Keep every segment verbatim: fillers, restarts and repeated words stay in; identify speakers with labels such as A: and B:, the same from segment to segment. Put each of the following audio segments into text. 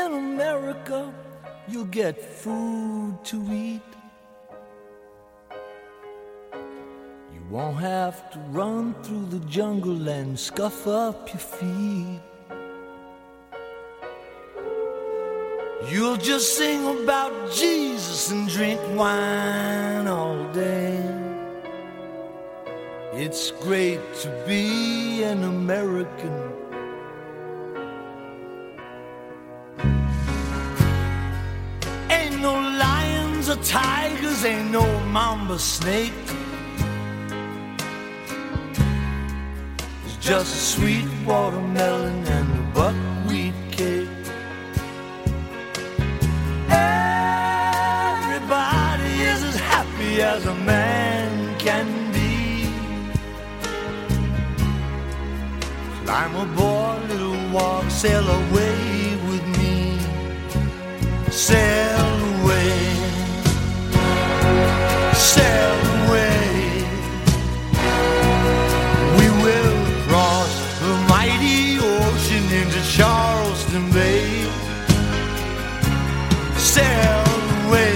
A: In America, you'll get food to eat. You won't have to run through the jungle and scuff up your feet. You'll just sing about Jesus and drink wine all day. It's great to be an American. Ain't no lions or tigers, ain't no mamba snake. It's just a sweet watermelon and a buckwheat cake. Everybody is as happy as a man can be. Climb aboard, little walk, sail away with me. Sail away, sail away. We will cross the mighty ocean into Charleston Bay. Sail away,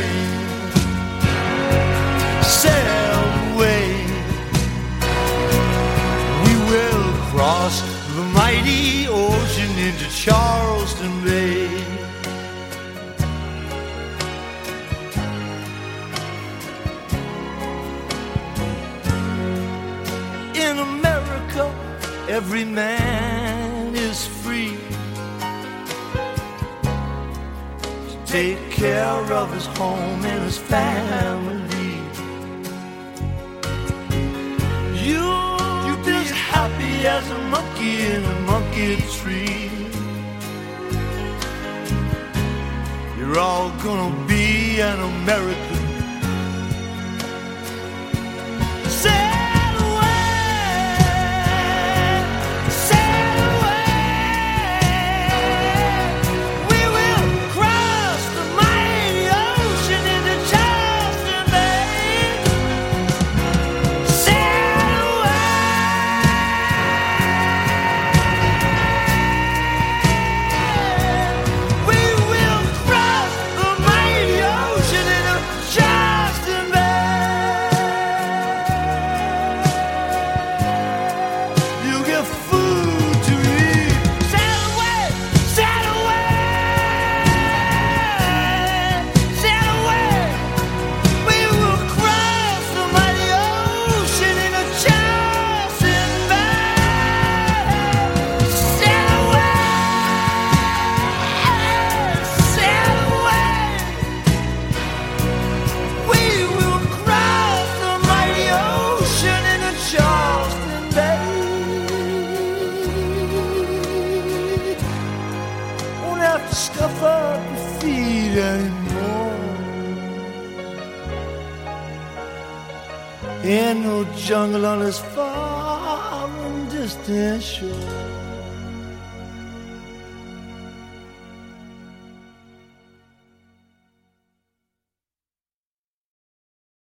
A: sail away. We will cross the mighty ocean into Charleston Bay. In America, every man is free to take care of his home and his family. You, you be as happy as a monkey in a monkey tree. You're all gonna be an American. Scuff up your feet anymore. Ain't no jungle on this far and distant shore.